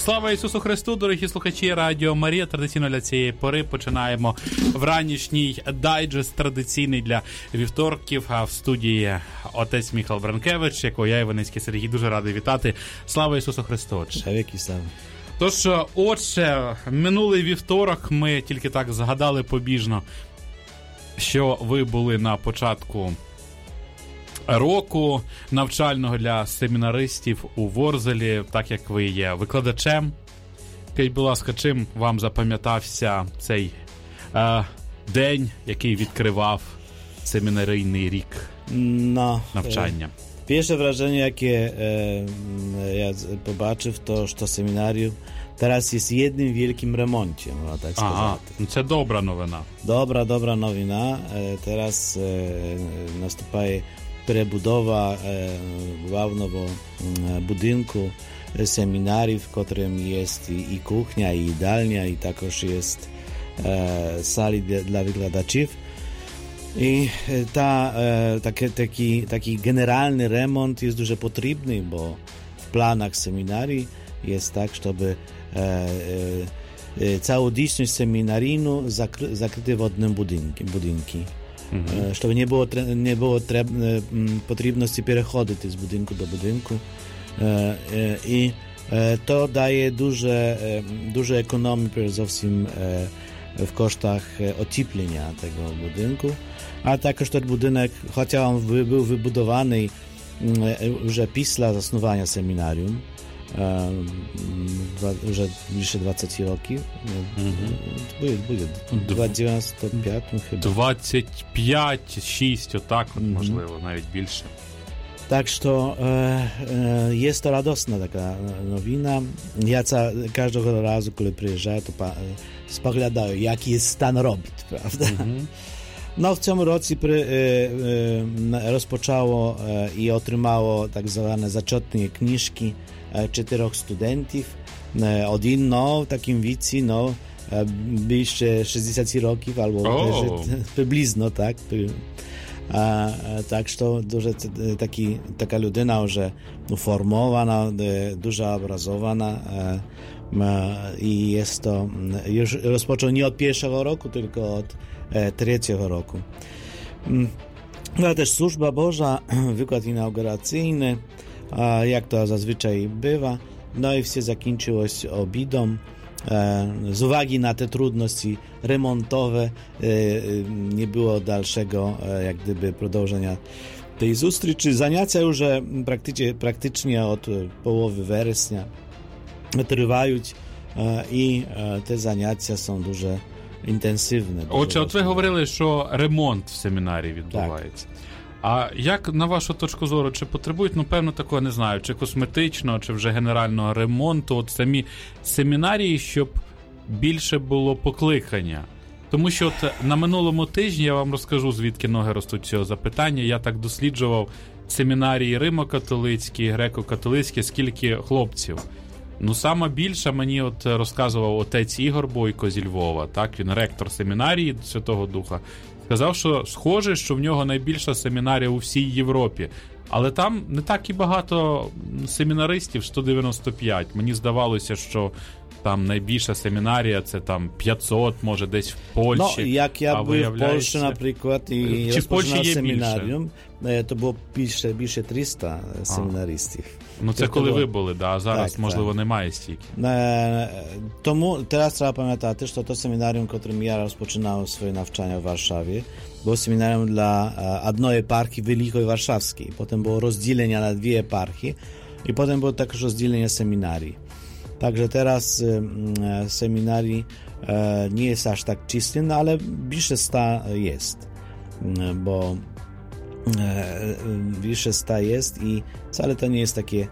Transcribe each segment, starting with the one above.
Слава Ісусу Христу, дорогі слухачі Радіо Марія. Традиційно для цієї пори починаємо вранішній дайджест традиційний для вівторків. А в студії отець Міхал Бранкевич, якого я, Іваницький Сергій, дуже радий вітати. Слава Ісусу Христу! Навіки слава! Тож, отже, минулий вівторок ми тільки так згадали побіжно, що ви були на початку року навчального для семінаристів у Ворзелі, так як ви є викладачем. Скажіть, будь ласка, чим вам запам'ятався цей день, який відкривав семінарійний рік навчання? Pierwsze wrażenie, jakie ja zobaczył, to, że seminarium teraz jest jednym wielkim remoncie, można tak сказати. Це добра новина. Dobra nowina. Teraz następuje przebudowa głównego budynku seminarium, w którym jest i kuchnia, i jadalnia, i także jest sali dla wykładaczy. I taki generalny remont jest дуже potrzebny, bo w planach seminarii jest tak, żeby całodziejność seminaryjną zakryty w jednym budynku. Żeby nie było potrzebności przechodzić z budynku do budynku. I to daje duże ekonomii przede wszystkim w kosztach ocieplenia tego budynku, a także ten budynek, chociaż on był wybudowany już pisla zasnowania seminarium, już bliższe 20 років, буде 25 chyba. 25-6, отак, можливо, навіть більше. Tak, że jest to radosna taka nowina. Ja każdego razu, kiedy przyjeżdżaję, to spoglądaję, jaki jest stan robót, prawda? No, w tym roku rozpoczęło i otrzymało tak zwane zaczotne książki 4 studentów. Один, w takim wieku, bliższe 60 років, albo przybliżno, tak? Tak, że taka ludyna już uformowana, dużo obrazowana i jest to już rozpoczął nie od pierwszego roku, tylko od trzeciego roku. Była też służba Boża, wykład inauguracyjny, jak to zazwyczaj bywa, no i wszystko zakończyło się obiedą. Z uwagi na te trudności remontowe nie było dalszego jak gdyby продовження tej zустрічі. Заняття już praktycznie od połowy września trwają i te заняття są дуже інтенсивні. Отже, от ви говорили, що ремонт в семінарії відбувається. Так. А як, на вашу точку зору, чи потребують, певно, такого, не знаю, чи косметичного, чи вже генерального ремонту, от самі семінарії, щоб більше було покликання? Тому що от на минулому тижні, я вам розкажу, звідки ноги ростуть цього запитання, я так досліджував семінарії римо-католицькі, греко-католицькі, скільки хлопців. Сама більша мені от розказував отець Ігор Бойко зі Львова, так, він ректор семінарії Святого Духа. Сказав, що схоже, що в нього найбільша семінарія у всій Європі. Але там не так і багато семінаристів, 195. Мені здавалося, що там найбільша семінарія, це там 500, може десь в Польщі. Як я був в Польщі, наприклад, і розпочинав семінаріум, то було більше 300 семінаристів. Це коли ви були, а зараз, можливо, немає стільки. Тому teraz trzeba pamiętać, że to seminarium, którym ja rozpoczynałem swoje навчання w Warszawie, było seminarium dla jednej eparchii Wielkiej Warszawskiej. Potem było rozdzielenie na 2 eparchie i potem było także rozdzielenie seminarii. Także teraz seminarii nie jest aż tak czystym, ale bliższe 100 jest, bo bliższe 100 jest i wcale to nie jest takie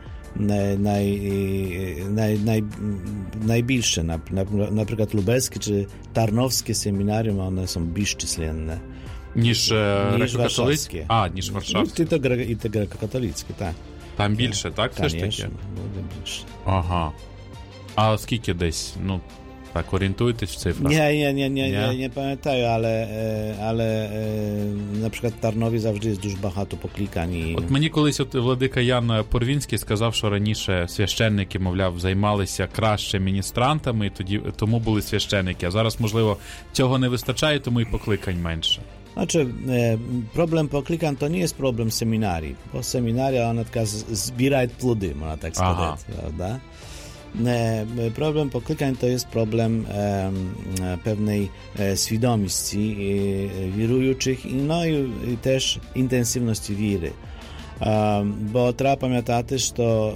najbliższe. Na przykład lubelskie czy tarnowskie seminarium, one są bliższe czyslenne niż warszawskie. Niż warszawskie. I te grekokatolickie, tak. Там більше, так? Звісно, буде більше. Ага. А скільки десь? Так, орієнтуєтесь в цифрах? Nie pamiętają, ale na przykład w Tarnowie zawsze jest дуже багато покликань. От мені колись владика Ян Порвінський сказав, що раніше священники, мовляв, займалися краще міністрантами, і тому були священники, а зараз, можливо, цього не вистачає, тому і покликань менше. Znaczy, problem poklikań to nie jest problem seminarii, bo seminaria, ona taka zbiera plody, można tak сказать, prawda? Problem poklikań to jest problem pewnej świadomości wierujących, no i też intensywności wiary. Bo trzeba pamiętać, że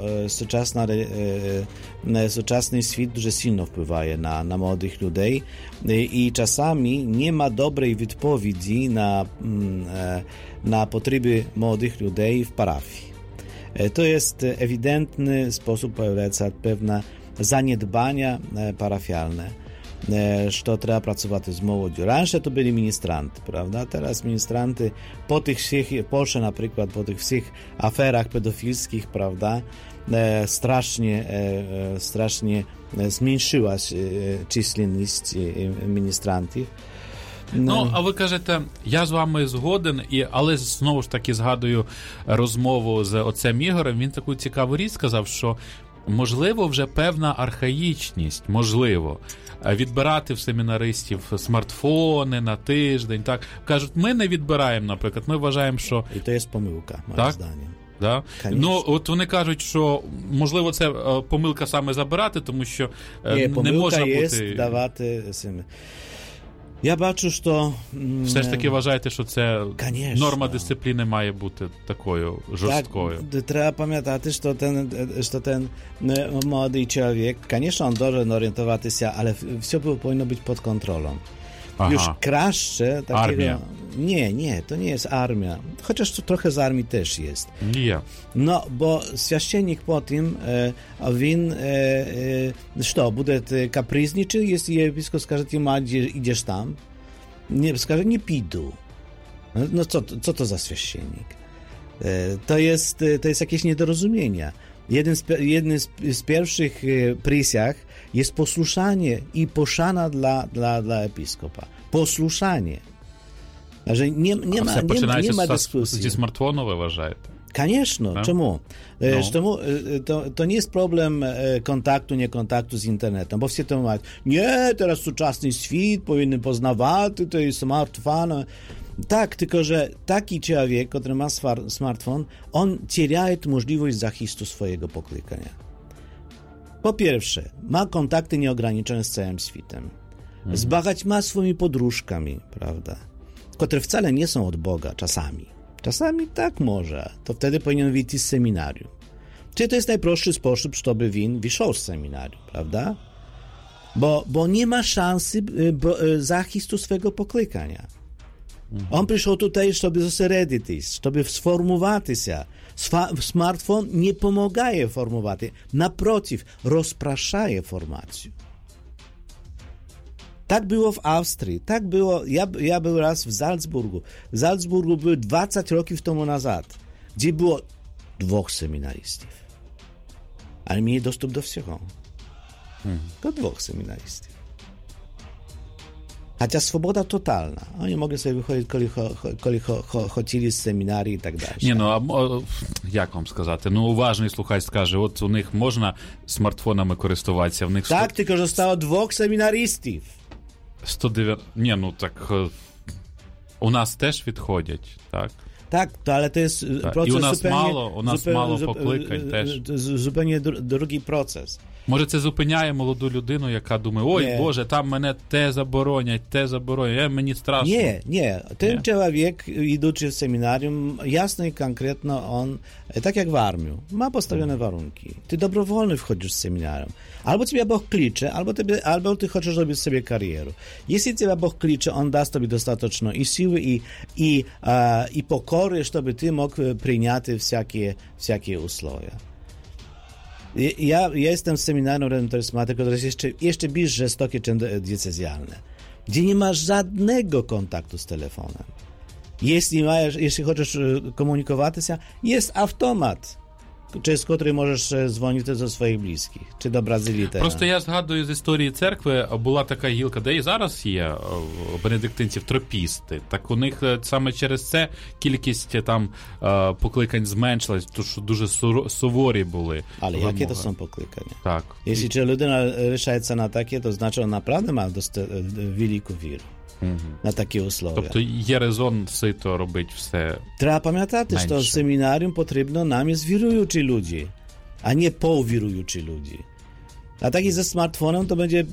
współczesny świat дуже silno wpływa na młodych ludzi i czasami nie ma dobrej odpowiedzi na potrzeby młodych ludzi w parafii. To jest ewidentny sposób pojawiający pewne zaniedbania parafialne, że trzeba pracować z młodzieżą. Раньше to byli ministranty, prawda? Teraz ministranty po tych wszystkich, w Polsce na przykład, po tych wszystkich aferach pedofilskich, prawda, strasznie zmniejszyła się численність ministrantów. Ну, а ви кажете, я з вами згоден, але знову ж таки згадую розмову з отцем Ігорем, він таку цікаву річ сказав, що можливо вже певна архаїчність, можливо, відбирати в семінаристів смартфони на тиждень, так. Кажуть, ми не відбираємо, наприклад, ми вважаємо, що... І то є помилка, моє здання. Да? Ну, от вони кажуть, що можливо це помилка саме забирати, тому що не може бути... Є давати... Я бачу, що... Все ж таки вважаєте, що це норма дисципліни має бути такою жорсткою. Так, треба пам'ятати, що ten молодий чоловік, звісно, він должен орієнтуватися, але все powinno być pod kontrolą. Już краще takiego... Armia. Nie, to nie jest armia. Chociaż to trochę z armii też jest. Nie. No, bo święcennik po tym, він, что, будет капризничать, если епископ скажет ему, idziesz tam? Nie, skaże, nie pójdę. No co to za święcennik? To jest jakieś niedorozumienia. Jednym z pierwszych przysięg jest posłuszanie i poszana dla episkopa. Posłuszanie. Że nie ma dyskusji. Zі смартфону ви вважаєте? Конечно. No. Czemu? To nie jest problem kontaktu, nie kontaktu z internetem, bo wszyscy to mówią, nie, teraz współczesny świat, powinny poznawać tutaj smartfon. Tak, tylko że taki człowiek, który ma smartfon, on теряет możliwość zachistu swojego poklykania. Po pierwsze, ma kontakty nieograniczone z całym światem. Zbagać ma swoimi podróżkami, prawda? Które wcale nie są od Boga czasami. Czasami tak może. To wtedy powinien wyjść z seminarium. Czyli to jest najprostszy sposób, żeby win wyszedł z seminarium, prawda? Bo nie ma szansy zachistu swego poklykania. On przyszedł tutaj, żeby zosередити, żeby sformułować się. Smartfon nie pomaga formułować. Naprotiv, rozpraszaje formację. Tak było w Austrii, tak było, ja był raz w Salzburgu. W Salzburgu były 20 roków temu nazad, gdzie było 2 seminarystów. Ale mieli dostęp do wszystkiego. Tylko 2 seminarystów. Chociaż swoboda totalna. Oni mogli sobie wychodzić, коли хотіли з семінарії і так далі. Ні, ну, а як вам сказати? Ну, уважний слухач скаже, от у них можна смартфонами користуватися, в них... Так, тільки що стало 2 семінаристів. 109... Ні, ну так у нас теж відходять, так? Tak, to, ale to jest proces у нас мало покликань теж. Zupełnie drugi proces. Може, це зупиняє молоду людину, яка думає, ой, Боже, там мене те заборонять, мені страшно. Nie. Ten człowiek, idący w seminarium, jasno i konkretno on, tak jak w armii, ma postawione warunki. Ty dobrowolnie wchodzisz w seminarium. Albo ciebie Bóg klicze, albo ty chcesz robić sobie karierę. Jeśli ciebie Bóg klicze, on da tobie dostateczno i siły, i pokory, żeby ty mógł przyjąć wszelkie usłowie. Ja jestem w seminarium redemptoryzmu, które jest jeszcze bardziej żestokie czy diecezjalne, gdzie nie masz żadnego kontaktu z telefonem. Jeśli chcesz komunikować się, jest automat. через котрий можеш дзвонити до своїх близьких, чи до Бразилії. Просто я згадую з історії церкви, була така гілка, де і зараз є бенедиктинців тропісти. Так у них саме через це кількість там покликань зменшилась, тому що дуже суворі були. Але які то są покликання? Так. Якщо людина рішається на таке, то значить, вона правда має велику віру. На такі условия. Тобто є резон сито робити все. Треба пам'ятати, що в семінаріум потрібно нам із віруючі люди, а не повіруючі люди. A tak i ze smartfonem to będzie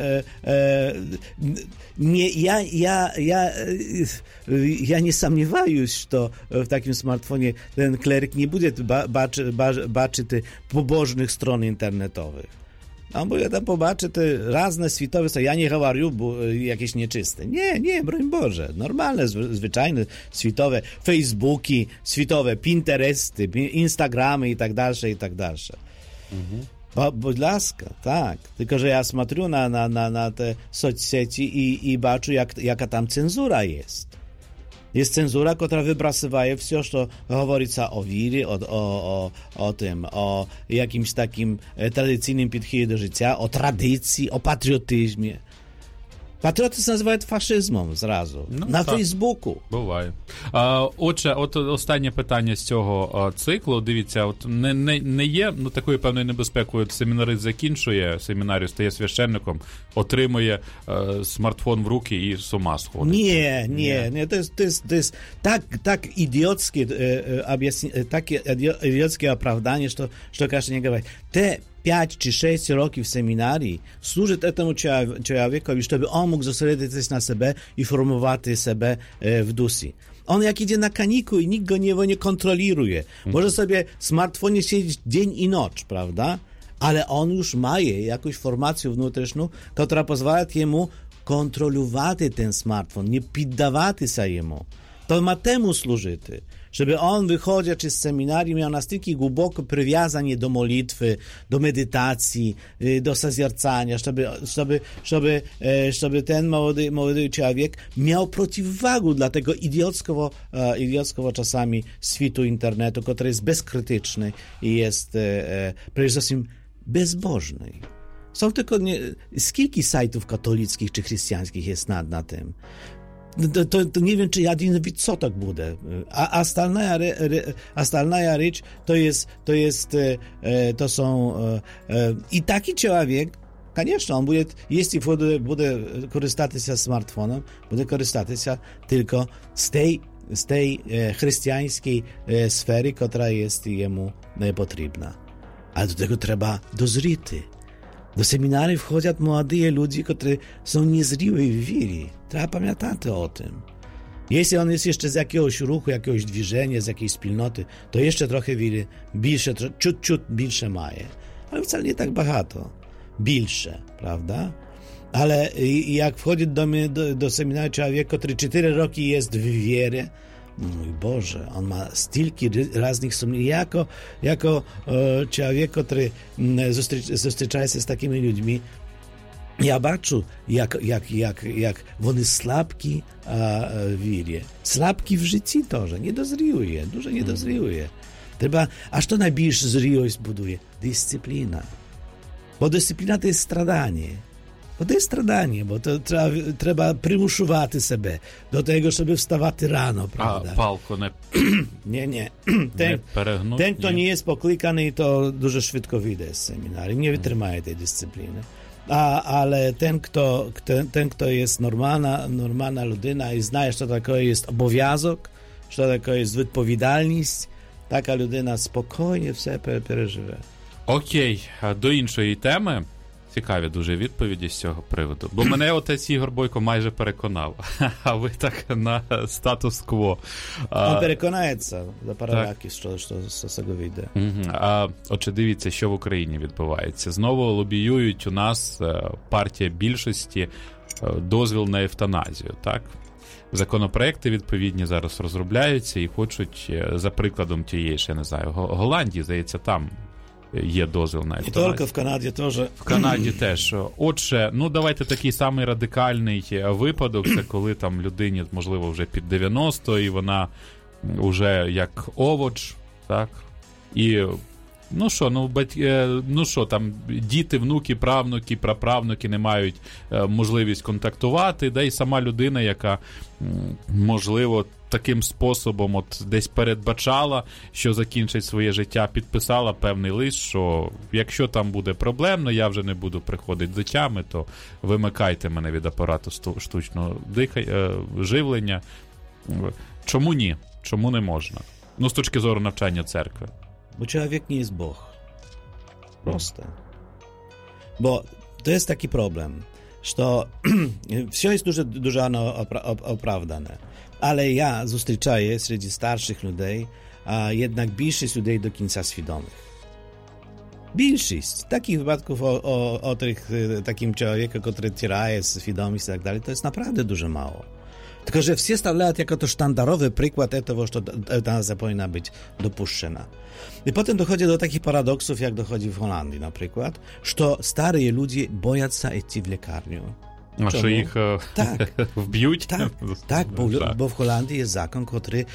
ja nie сумніваюсь, що в таким смартфоні ten kleryk nie буде бачити побожних сторон інтернетових. On буде там побачити різне світове, я не говорю, бо якесь нечисте. Ні, broń Boże, нормальне, звичайне світове Фейсбуки, світове Пінтерести, Інстаграми і так далі, і так далі. Будь ласка, так. Tylko, że ja смотрю na te соцсети i бачу, jaka tam cenzura jest. Jest cenzura, która wybrasywaje wszystko, co говорится o wiry, o tym, o jakimś takim tradycyjnym podchodzie do życia, o tradycji, o patriotyzmie. Патріотизм називають фашизмом зразу. На Фейсбуку. Буває. Отже, от останнє питання з цього циклу. Дивіться, от не є такою певною небезпекою. Семінарист закінчує семінарію, стає священником, отримує смартфон в руки і з ума сходить. Ні. To jest tak idiotskie opravdanie, że każdy nie говорит. Te 5 czy 6 rokів seminarii służy temu człowiekowi, żeby on mógł zosredotoczyć na siebie i formować siebie w duszy. On jak idzie na kanikuły i nikt go nie kontroluje. Może sobie w smartfonie siedzieć dzień i noc, prawda? Ale on już ma jakąś formację wewnętrzną, która pozwala jemu kontrolować ten smartfon, nie poddawać się jemu. To ma temu służyć. Żeby on, wychodząc z seminarium, miał настільки głęboko przywiązanie do modlitwy, do medytacji, do saziercania, żeby ten młody człowiek miał przeciwwagę dla tego idiockiego czasami świtu internetu, który jest bezkrytyczny i jest przede wszystkim bezbożny. Są tylko kilka sajtów katolickich czy chrześcijańskich jest na tym. To nie wiem, czy jedyny widz co tak będzie. A остальная rzecz to są i taki człowiek, конечно, on będzie, jeśli będzie korzystać się smartfonem, będzie korzystać się tylko z tej chrześcijańskiej sfery, która jest jemu potrzebna. Ale do tego trzeba dozryć. Do seminariów wchodzą młodzi ludzie, którzy są niezrzyli w wierze. Trzeba pamiętać o tym. Jeśli on jest jeszcze z jakiegoś ruchu, jakiegoś dwiżenia, z jakiejś wspólnoty, to jeszcze trochę wiry, ciut większe ma. Ale wcale nie tak bardzo. Większe, prawda? Ale jak wchodzi do seminarium człowiek, który 4 roki jest w wierze, mój Boże, on ma stylki różnych sumień. Jako człowiek, który zустрічає się z takimi ludźmi, ja baczę, jak one słabki w wierze. Słabki w życiu też, nie dozryjuje, dużo nie dozryjuje. Trzeba, a co najbliższe zryość buduje? Dyscyplina. Bo dyscyplina to jest stradanie. Bo to jest stradanie, bo to trzeba przymuszować siebie do tego, żeby wstawać rano, prawda? A palko nie... Nie. Ten, kto nie jest poklikany, to dużo szybko wyjdzie z seminarium, nie wytrzyma tej dyscypliny. Ale ten, kto jest normalna ludyna i zna, co takiego jest obowiązek, co takiego jest odpowiedzialność, taka ludyna spokojnie все переживе. Окей, до іншої теми. Цікаві дуже відповіді з цього приводу. Бо мене отець Ігор Бойко майже переконав. А ви так на статус-кво. Він переконається за пару років, що з цього вийде. Отже, дивіться, що в Україні відбувається. Знову лобіюють у нас партія більшості дозвіл на евтаназію, так? Законопроекти відповідні зараз розробляються і хочуть, за прикладом тієї ж, я не знаю, Голландії, здається, там є дозвіл на евтаназію. Не тільки в Канаді теж. В Канаді теж. Отже, давайте такий самий радикальний випадок, це коли там людині, можливо, вже під 90, і вона вже як овоч, так? І там діти, внуки, правнуки, праправнуки не мають можливість контактувати, да й сама людина, яка, можливо, таким способом от десь передбачала, що закінчить своє життя, підписала певний лист, що якщо там буде проблемно, я вже не буду приходити до тями, то вимикайте мене від апарату штучного живлення. Чому ні? Чому не можна? З точки зору навчання церкви. Bo człowiek nie jest Bóg. Proste. Bo to jest taki problem, że wszystko jest dużo opravdane. Ale ja zустрічаю wśród starszych ludzi, a jednak większość ludzi do końca świadomych. Większość takich wypadków o takim człowieku, który tiraje świadomość i tak dalej, to jest naprawdę dużo mało. Tylko, że wszyscy stawiają jako to sztandarowy przykład tego, że eutanazja powinna być dopuszczona. I potem dochodzi do takich paradoksów, jak dochodzi w Holandii na przykład, że starzy ludzie boją się iść w lekarnię. A że ich wbiją? Tak, bo w Holandii jest zakon,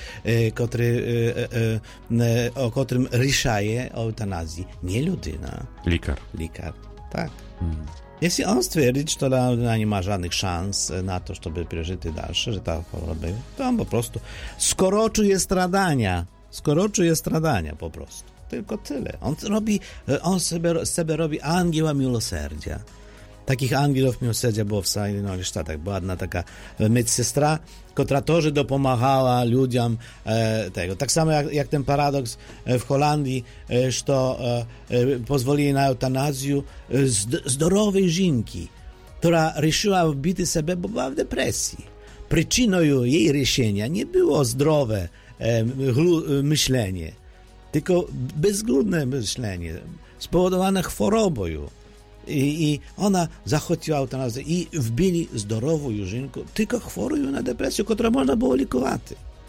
o którym решає o eutanazji. Nie ludyna. Likar, tak. Jeśli on stwierdzi, że ta ludyna nie ma żadnych szans na to, żeby przeżyć dalsze, że ta choroba, to on po prostu skoroczuje stradania po prostu. Tylko tyle. On sobie robi angiela miłosierdzia. Takich angielów miłosierdzia było w Sojedynionych Sztatach. Była jedna taka medsestra, która też dopomagała ludziom tego. Tak samo jak ten paradoks w Holandii, że pozwolili na eutanazję zdrowej żynki, która решила wbity sobie, bo była w depresji. Przyczyną jej решenia nie było zdrowe myślenie, tylko bezgludne myślenie, spowodowane chorobą. I ona zachociła eutanazję i wbili zdrową żynkę, tylko chorą na depresję, którą można było likować.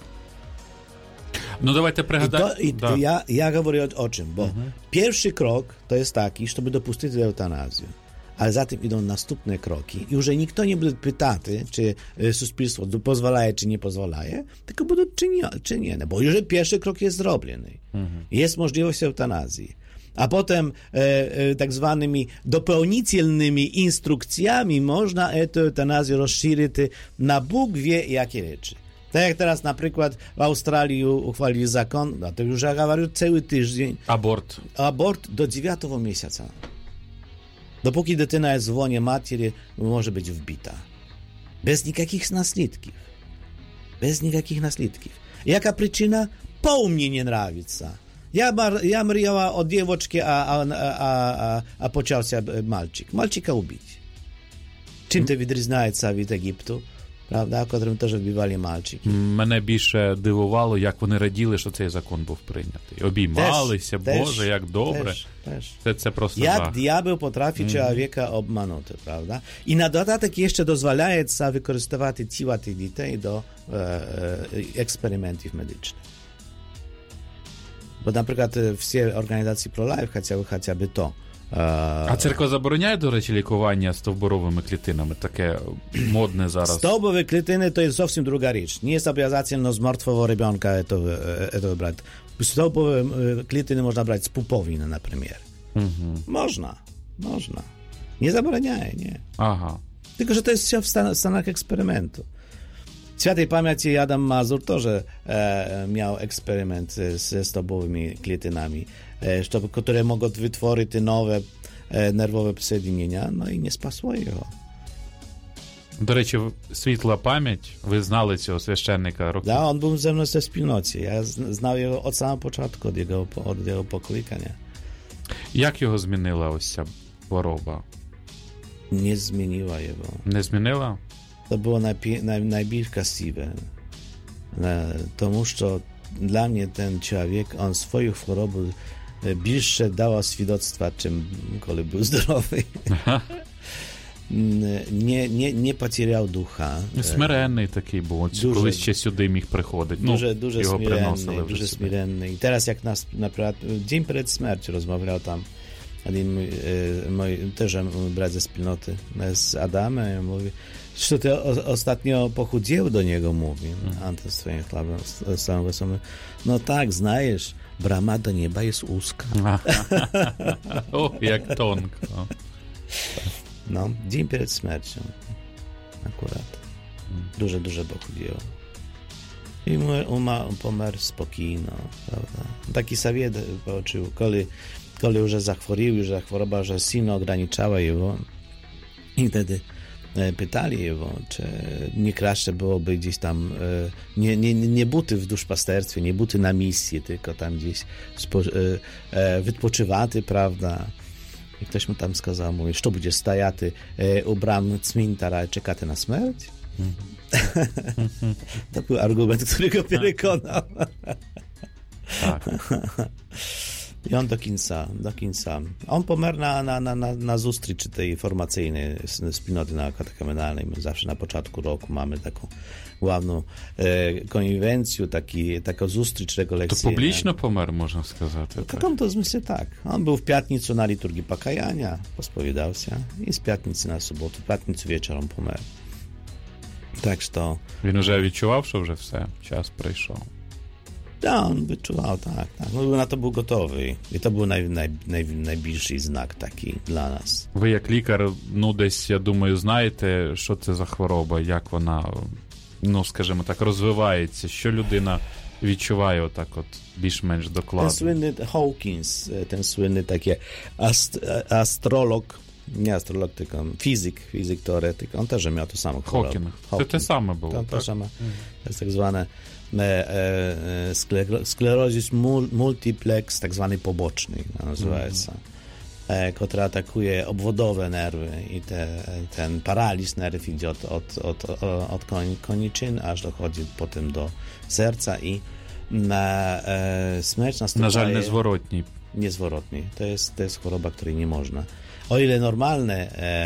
No dawajcie przegadać. Ja mówię o czym, bo pierwszy krok to jest taki, żeby dopuścić eutanazję. Ale za tym idą następne kroki i już nikt nie będzie pytać, czy społeczeństwo pozwala, czy nie pozwala, tylko będą czynione, bo już pierwszy krok jest zrobiony. Jest możliwość eutanazji. A potem tak zwanymi dopełnitelnymi instrukcjami można tę eutanazję rozszerzyć na Bóg wie jakie rzeczy. Tak jak teraz na przykład w Australii uchwalili zakon, no to już говорю cały tydzień. Abort do 9 miesiąca. Dopóki dytyna jest w łonie matki, może być wbita. Bez nikakich naslідків. Jaka przyczyna? Po mnie nie nравится. Ja mriała o dziewczynki, a począł się malczyk. Malczyka ubić. Czym to відрізняється od Egiptu? Правда, котрим теж вбивали мальчики. Мене більше дивувало, як вони раділи, що цей закон був прийнятий. Обіймалися, Боже, як добре. Це просто jak diabeł potrafi człowieka obmanuć, prawda? I na dodatek jeszcze dozwalaje wykorzystywać ciała tych dzieci do eksperymentów medycznych. Bo na przykład wszystkie organizacje pro-life chciały chociażby to. А церква забороняє, до речі, лікування стовбуровими клітинами? Таке модне зараз. Stałbowe klitiny to jest zupełnie druga rzecz. Nie jest obowiązательно z martwego rybionka to brać. Stałbowe klitiny można brać z pupowiny, na przykład. Można. Nie zabraniaje, nie. Aha. Tylko, że to jest w stanach eksperymentu. Świętej pamięci Adam Mazur też miał eksperyment ze stałbowymi klitynami, które mogą wytworzyć nowe nerwowe соединения, no i nie spasło jego. До речі, світла пам'ять, ви знали цього священника років? Да, on był ze mną w wspólnocie. Ja znał jego od samego początku, od jego poklикання. Як його змінила ось ця хвороба? Nie zmieniła jego. Не змінила? To było najbardziej krasiwe. Тому що dla mnie ten człowiek, on swoją chorobę bliższe dała świadectwa, czym kiedy był zdrowy. Не потеряв духа. Смиренний такий був, коли ще сюди міг приходити. Дуже смиренний. І зараз, як нас, наприклад, день перед смертю розмовляв там один mój też brat ze wspólnoty z Adamem mówi, że ty ostatnio pochudział, do niego mówi, Anton swoim chlebem, no tak, znajesz, brama do nieba jest узка. O, jak tonko. No, dzień przed śmiercią. Akurat. Duże pochodziło. I pomarł spokojno, prawda? Taki sawiet poczuł, kiedy już zachworił, że choroba już silno ograniczała jego. I wtedy pytali jego, czy nie kraще byłoby gdzieś tam nie buty w duszpasterstwie, nie buty na misji, tylko tam gdzieś wypoczywaty, prawda? I ktoś mu tam skazał, mówi, co będzie stajaty u bram cmintara, czekaty na śmierć? To był argument, który go przekonał. Tak. I on do końca. On pomarł na zustryczy tej formacyjnej wspólnoty naukowo-katechumenalnej. My zawsze na początku roku mamy taką główną konwencję, taką zustrycz rekolekcyjną. To publicznie pomarł, można сказать. W takim zmyśle tak. On był w piatnicę na liturgii pokajania, pospowiadał się i z piatnicy na sobotę, w piatnicę wieczorem pomarł. Tak, że to... Він уже відчував, що вже все, час прийшов. Tak, on wyczuwał, tak. No, na to był gotowy. I to był najbliższy znak taki dla nas. Ви як лікар, десь, я думаю, знаєте, що це за хвороба, як вона, скажімо так, розвивається, що людина відчуває отак от більш-менш докладно. Ten słynny Hawkins, ten słynny taki astrolog, nie astrolog, tylko fizyk teoretyk, on też miał to samo chorobę. Hawking. To same było, to same. To jest tak zwane sklerozis multiplex, tak zwany poboczny, nazywa się, która atakuje obwodowe nerwy i ten paraliż nerw idzie od koniczyn, aż dochodzi potem do serca i śmierć następuje... Na żal niezwrotnie. To jest choroba, której nie można. O ile normalne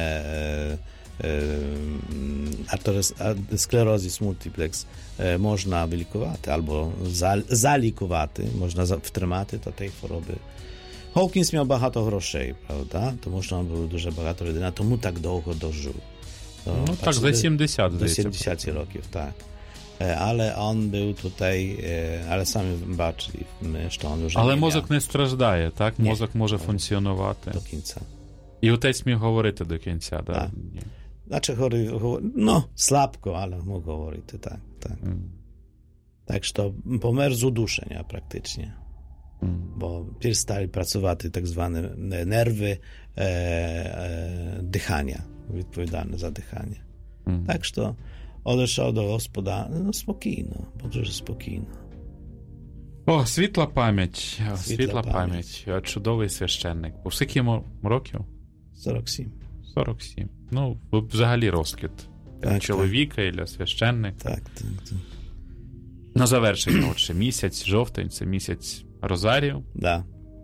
sklerozis multiplex można wylikować albo zalikować, można wtrzymać, to tej choroby. Hawkins miał багато грошей, prawda? To można było dużo багато людей, тому так довго дожив. Tak, za 70. Do 70 roków, tak. Ale on był tutaj, ale sami baczyli, że on już ale mozок не страждає, так? Мозок може функціонувати. До кінця. І отець міг говорити до кінця, так? Так. Znaczy slabko, ale mógł говорити, tak. Tak, że to pomarł z uduszenia praktycznie. Bo przestali pracować tak zwane nerwy dychania, odpowiedzialne za dychanie. Tak, że to odeszł do Gospoda, spokojno, дуже spokojno. О, світла пам'ять. Чудовий священник. У скільки років? 47. 47. Ну, взагалі розквіт. Для чоловіка і для священника. Так. На завершення, ще місяць, жовтень, це місяць Розарію. Да.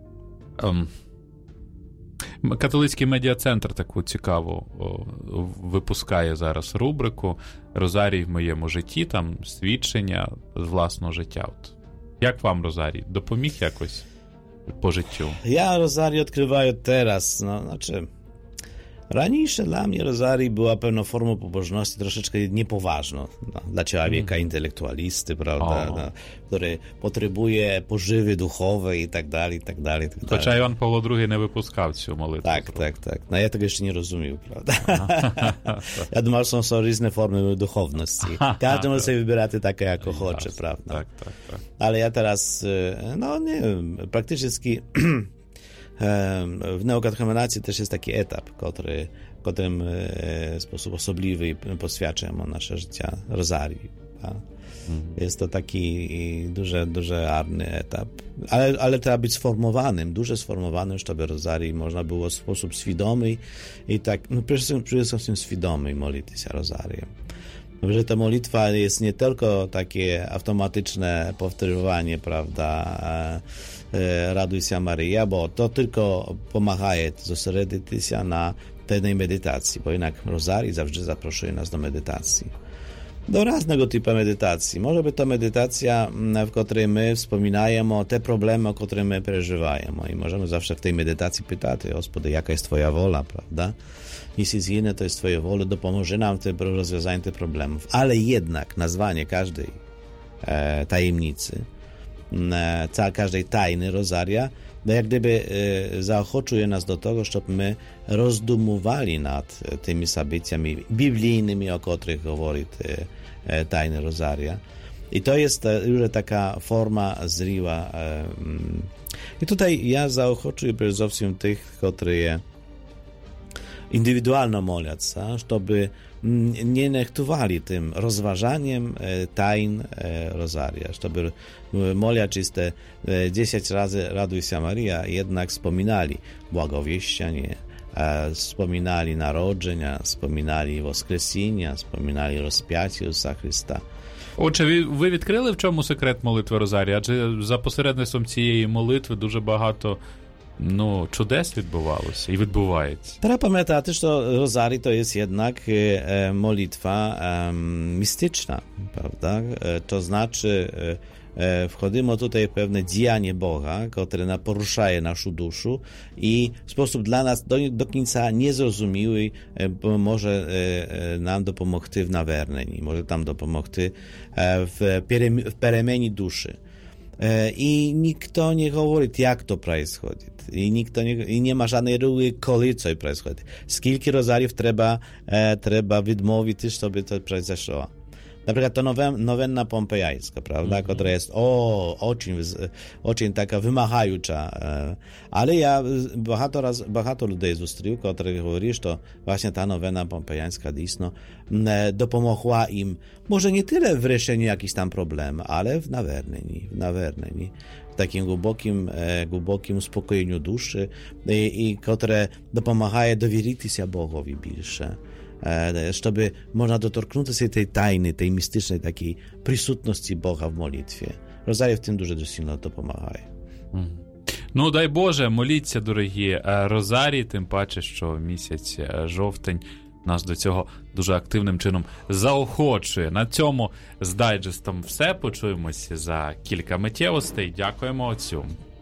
Католицький медіа-центр таку цікаву випускає зараз рубрику «Розарій в моєму житті», там свідчення з власного життя. От. Як вам Розарій? Допоміг якось по життю? Ja Rozarię odkrywaję teraz, znaczy Raniejsze dla mnie Rosarii była pewną formą pobożności troszeczkę niepoważną dla człowieka intelektualisty, prawda, który potrzebuje pożywy duchowej i tak dalej, i tak dalej. Chociaż Jan Paweł II nie wypuskał цю молитву. Tak. No ja tego jeszcze nie rozumiał, prawda? Ja думав, że są różne formy duchowności. Każdy może sobie wybierać takie, jak chce, prawda? Tak. Ale ja teraz, nie wiem, praktycznie w neokatechumenacji też jest taki etap, którym w sposób osobliwy poświadczamy nasze życie Rosarii. Jest to taki duży arny etap, ale trzeba być sformowanym, dużo sformowanym, żeby Rosarii można było w sposób świadomy i tak, przede wszystkim świadomy modlić się Rosarię. Że ta modlitwa jest nie tylko takie automatyczne powtarzanie, prawda, Raduj się Maryja, bo to tylko pomaga zosredzić się na tej medytacji, bo jednak Rosarii zawsze zapraszuje nas do medytacji. Do różnego typu medytacji. Może być to medytacja, w której my wspominajemy o te problemy, o których my przeżywamy. I możemy zawsze w tej medytacji pytać, Gospody, jaka jest Twoja wola, prawda? Jeśli zginę, to jest Twoja wola, dopomoże nam w rozwiązaniu tych problemów. Ale jednak nazwanie każdej tajemnicy każdej tajny Rozaria, jak gdyby zaochocuje nas do tego, żeby my rozdumowali nad tymi zabyciami biblijnymi, o których mówi tajny Rozaria. I to jest już taka forma zriła. I tutaj ja zaochocuję przede wszystkim tych, którzy indywidualno modlą się, żeby nie nechtowali tym rozważaniem tajn Rozaria, żeby modląc te 10 razy Raduj się Maria, jednak wspominali błogowieścianie, wspominali narodzenia, wspominali woskresіння, wspominali rozpiacie Jezusa Chrysta. Отже, ви відкрили, в чому секрет молитви Розарія? Адже за посередництвом цієї молитви дуже багато чудес відбувалося і відбувається. Треба пам'ятати, що Розарій to jest jednak molitwa mistyczna, prawda? To znaczy wchodzimy tutaj w pewne działanie Boga, które poruszaje naszą duszę i w sposób dla nas do końca niezrozumiały może nam dopomóc w nawernieniu, może nam dopomóc w перемене duszy. I nikt nie mówi, jak to происходит. I nie ma żadnej reguły, kiedy to происходит. Скільки rozariów trzeba wydmowić, żeby to произошло. Na przykład to nowenna pompejańska, prawda, która jest очень taka wymagająca. Ale ja багато людей зустрів, którzy mówili, że właśnie ta nowenna pompejańska dysno dopomogła im, może nie tyle w решению jakichś tam problemów, ale w nawernieniu, w takim głębokim uspokojeniu duszy i które dopomagaje dowierzyć się Bogowi więcej. Żeby można dotknąć się tej tajny, tej mistycznej takiej присутності Boga w modlitwie. Rozaria w tym дуже сильно допомагає. Ну, дай Боже, моліться, дорогі. Розарій, тим паче, що місяць жовтень нас до цього дуже активним чином заохочує. На цьому з дайджестом все. Почуємося за кілька миттєвостей. Дякуємо отцю.